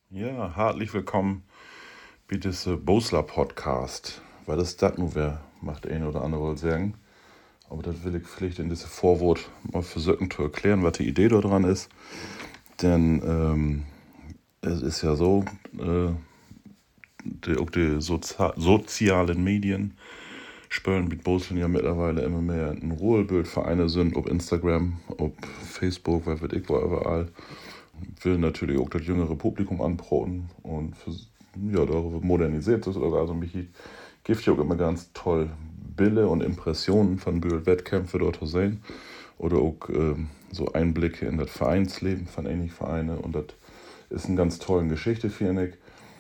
Ja, herzlich willkommen bei diesem Bosler Podcast. Was ist das nun, wer macht ein oder andere wohl sagen. Aber das will ich vielleicht in diesem Vorwort mal versuchen zu erklären, was die Idee daran ist. Denn es ist ja so, auch die sozialen Medien spüren mit Boslen ja mittlerweile immer mehr ein Ruhebildvereine sind, ob Instagram, ob Facebook, wer wird ich wo überall. Will natürlich auch das jüngere Publikum anproten und ja, darüber modernisiert es oder also mich gibt ja auch immer ganz toll Bilder und Impressionen von Wettkämpfen dort zu sehen oder auch so Einblicke in das Vereinsleben von ähnlichen Vereinen und das ist eine ganz tolle Geschichte, finde ich.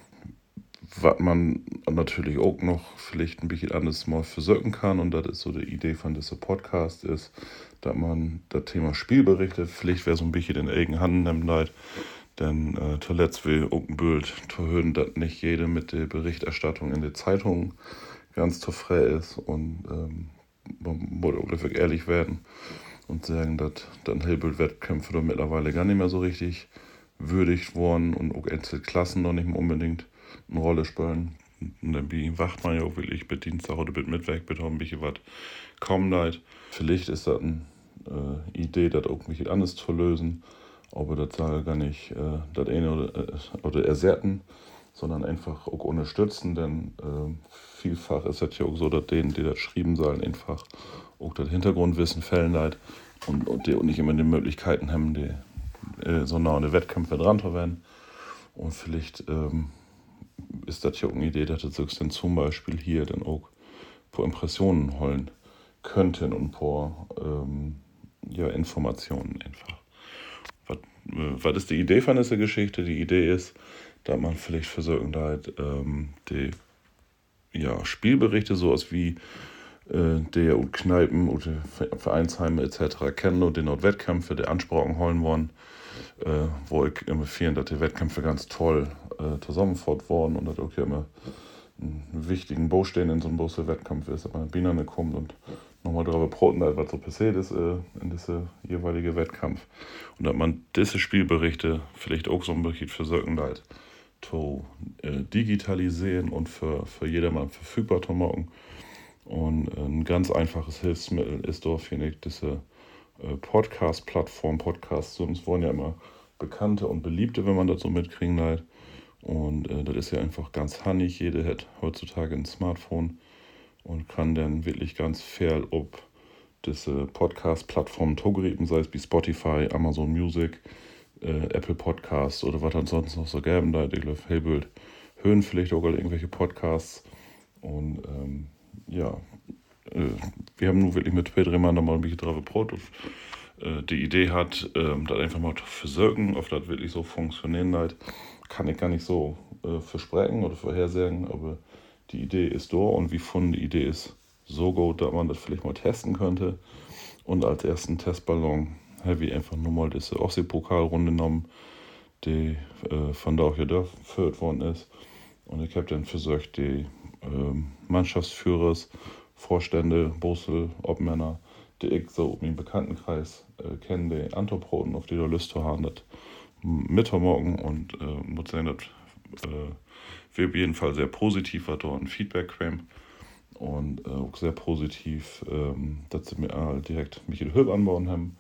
Was man natürlich auch noch vielleicht ein bisschen anders mal versuchen kann, und das ist so die Idee von diesem Podcast, ist, dass man das Thema Spielberichte vielleicht wäre so ein bisschen in eigene Hand nimmt, halt. Denn zuletzt will auch ein Bild zu hören, dass nicht jede mit der Berichterstattung in der Zeitung ganz zu frei ist und man muss auch wirklich ehrlich werden und sagen, dass dann Hellbild-Wettkämpfe da mittlerweile gar nicht mehr so richtig würdigt worden und auch Einzelklassen noch nicht mehr unbedingt eine Rolle spielen. Und dann wacht man ja auch wirklich mit Dienstag oder mit Mittwoch, mit ein bisschen was kaum leid. Vielleicht ist das eine Idee, das auch ein bisschen anders zu lösen, aber das soll gar nicht das eine oder ersetzen, sondern einfach auch unterstützen, denn vielfach ist es ja auch so, dass denen, die das schreiben sollen, einfach auch das Hintergrundwissen fällen leid und die auch nicht immer die Möglichkeiten haben, die so nah an die Wettkämpfe dran zu werden. Und vielleicht ist das ja auch eine Idee, dass das sich dann zum Beispiel hier dann auch paar Impressionen holen könnten und paar ja, Informationen einfach. Was ist die Idee von dieser Geschichte? Die Idee ist, dass man vielleicht versuchen halt die ja, Spielberichte, sowas wie der und Kneipen oder Vereinsheime etc. kennen und den Wettkämpfe, die Ansprachen holen wollen, wo ich immer empfehlen, dass die Wettkämpfe ganz toll zusammengeführt worden und dass auch hier immer einen wichtigen Baustein in so einem großen Wettkampf ist, dass man Bienen kommt und nochmal darüber broten, was so passiert ist in diesem jeweiligen Wettkampf. Und dass man diese Spielberichte vielleicht auch so ein bisschen versuchen halt zu digitalisieren und für jedermann verfügbar zu machen. Und ein ganz einfaches Hilfsmittel ist doch, finde ich, diese Podcast-Plattform. Podcasts wurden ja immer bekannte und beliebte, wenn man das so mitkriegen halt. Und das ist ja einfach ganz handig. Jeder hat heutzutage ein Smartphone und kann dann wirklich ganz fair ob diese Podcast-Plattformen zugreifen, sei es wie Spotify, Amazon Music, Apple Podcasts oder was dann sonst noch so gäbe. Da ich glaube, Hellbild hören vielleicht auch irgendwelche Podcasts. Und ja, wir haben nun wirklich mit Pedro mal ein bisschen drauf geprobt. Die Idee hat, das einfach mal zu versuchen, ob das wirklich so funktionieren halt, kann ich gar nicht so versprechen oder vorhersagen, aber die Idee ist da und wie von die Idee ist so gut, dass man das vielleicht mal testen könnte. Und als ersten Testballon habe ich einfach nur mal diese Ostsee-Pokalrunde genommen, die von da auch hier geführt worden ist. Und ich habe dann versucht, die Mannschaftsführers, Vorstände, Bossel, Obmänner, die ich so im Bekanntenkreis kenne, die Antoproten, auf die da Lust zu haben, das Mittwochmorgen und muss sagen, das wir auf jeden Fall sehr positiv war dort ein Feedback kam und auch sehr positiv, dass sie mir direkt Michael Höb anbauen haben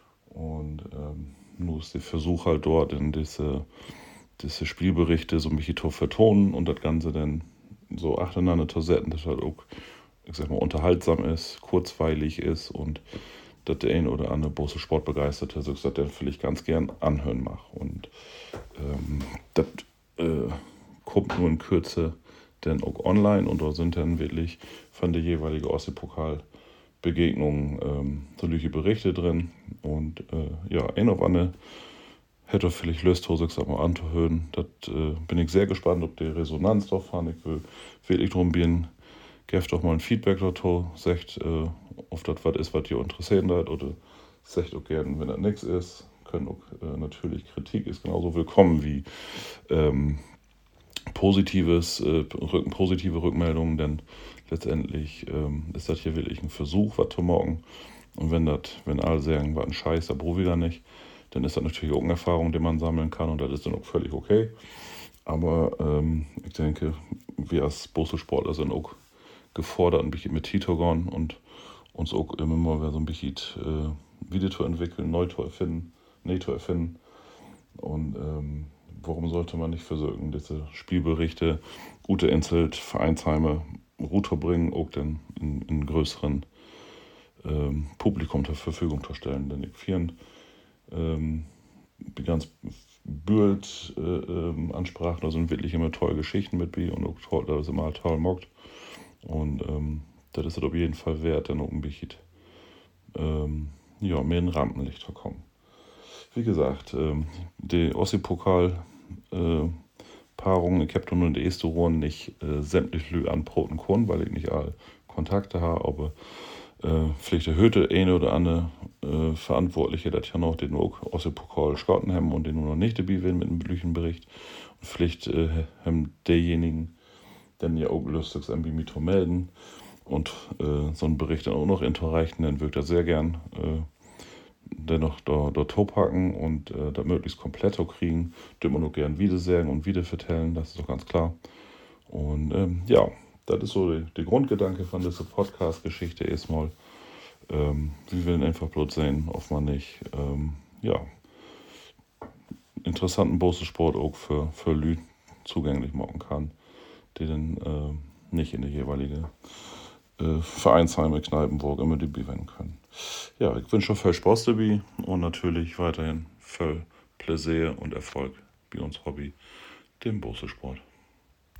und nur ist der Versuch halt dort in diese Spielberichte so ein bisschen zu vertonen und das Ganze dann so acheinander zu setzen, dass halt auch, ich sag mal, unterhaltsam ist, kurzweilig ist und dass der ein oder andere große Sportbegeisterte sich das dann vielleicht ganz gern anhören macht. Und das kommt nur in Kürze dann auch online und da sind dann wirklich von der jeweiligen Ostsee-Pokal-Begegnung solche Berichte drin und ja, ein auf andere hätte vielleicht Lust, sich mal anzuhören. Das bin ich sehr gespannt, ob die Resonanz drauf haben. Ich will wirklich darum bitten, gebt doch mal ein Feedback dazu, sagt, ob das was ist, was ihr interessiert hat, oder sagt auch gerne, wenn das nichts ist. Können auch natürlich Kritik ist genauso willkommen wie positive Rückmeldungen, denn letztendlich ist das hier wirklich ein Versuch, was zu machen. Und wenn alle sagen, was ein Scheiß, da brauche ich gar nicht, dann ist das natürlich auch eine Erfahrung, die man sammeln kann und das ist dann auch völlig okay. Aber ich denke, wir als Boselsportler sind auch gefordert, ein bisschen mit Titogon und uns auch immer mal so ein bisschen wieder zu entwickeln, neu zu erfinden. Und warum sollte man nicht versuchen, diese Spielberichte, gute Inselt, Vereinsheime, Router bringen, auch dann in größeren Publikum zur Verfügung zu stellen. Denn ich finde, die ganz Bild ansprachen, da sind wirklich immer tolle Geschichten mit bei und auch toll, das ist immer toll mockt. Und das ist es auf jeden Fall wert, dann auch ein bisschen mehr in Rampenlicht zu kommen. Wie gesagt, die Ossi-Pokal-Paarung, ich habe nur in der ersten Runde nicht sämtlich Lü anproten können, weil ich nicht alle Kontakte habe, aber vielleicht erhöht der eine oder andere Verantwortliche, das ja noch den Ossi-Pokal scouten haben und den nur noch nicht dabei will mit einem Blüchenbericht. Und vielleicht haben derjenigen dann ja auch lustig irgendwie mit zu melden und so einen Bericht dann auch noch einzureichen, dann würde ich das sehr gern dennoch dort packen und das möglichst komplett kriegen. Das man nur gern wiedersagen und wieder vertellen, das ist doch ganz klar. Und das ist so der Grundgedanke von dieser Podcast-Geschichte erstmal. Wir wollen einfach bloß sehen, ob man nicht interessanten Bosensport auch für Leute zugänglich machen kann, die dann nicht in die jeweilige Vereinsheime, Kneipen, wo auch immer die bewenden können. Ja, ich wünsche viel Spaß dabei und natürlich weiterhin viel Plaisir und Erfolg bei uns Hobby, dem Bosensport.